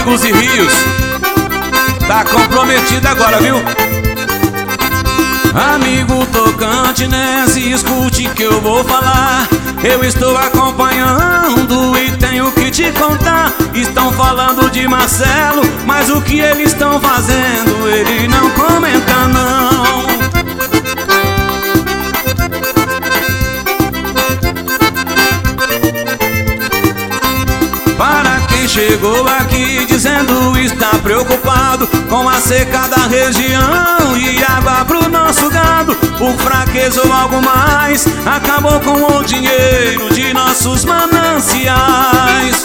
Córregos e rios. Tá comprometido agora, viu? Amigo Tocantins, escute que eu vou falar. Eu estou acompanhando e tenho que te contar. Estão falando de Marcelo, mas o que eles estão fazendo ele não comenta não. Para quem chegou aqui dizendo está preocupado com a seca da região e água pro nosso gado, por fraqueza ou algo mais, acabou com o dinheiro de nossos mananciais.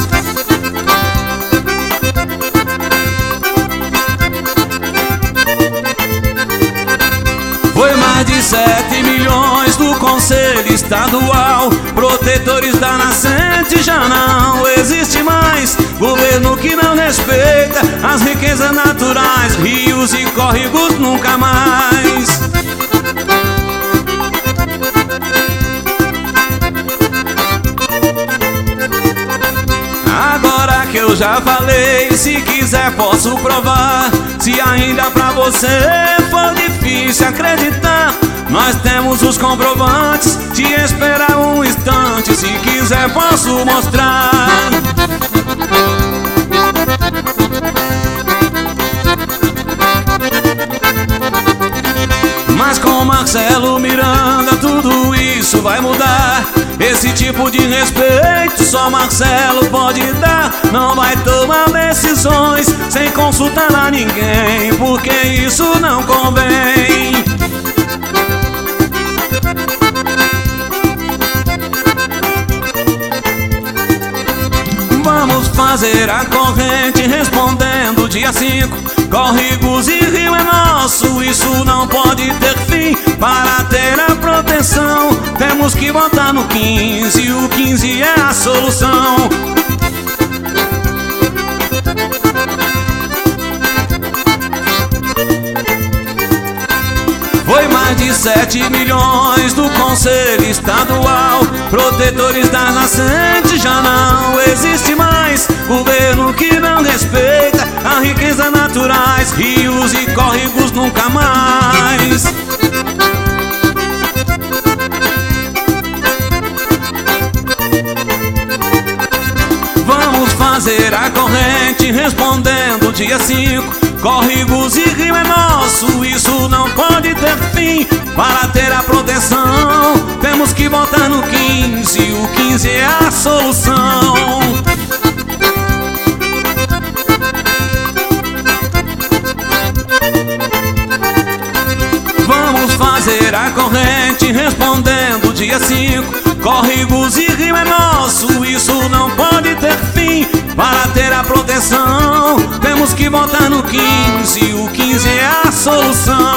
Foi mais de 7 milhões do Conselho Estadual. Protetores da nascente já não existe mais. Governo que não respeita as riquezas naturais, rios e córregos nunca mais. Agora que eu já falei, se quiser posso provar. Se ainda pra você for difícil acreditar, nós temos os comprovantes. Te esperar um instante, se quiser posso mostrar. Mas com Marcelo Miranda tudo isso vai mudar. Esse tipo de respeito só Marcelo pode dar. Não vai tomar decisões sem consultar a ninguém, porque isso não convém. Vamos fazer a corrente respondendo dia 5. Córregos e rio é nosso, isso não pode ter fim. Para ter a proteção temos que votar no 15. O 15 é a solução. Foi mais de 7 milhões do Conselho Estadual. Protetores das nascentes já não existe mais. Governo que não respeita as riquezas naturais, rios e córregos nunca mais. Vamos fazer a corrente respondendo dia 5. Córregos e rio é nosso, isso não pode ter fim. Para ter a proteção temos que votar no 15. O 15 é a solução. Vamos fazer a corrente respondendo dia 5. Córregos e rio é nosso, isso não pode ter fim. Para ter a proteção temos que votar no 15. O 15 é a solução.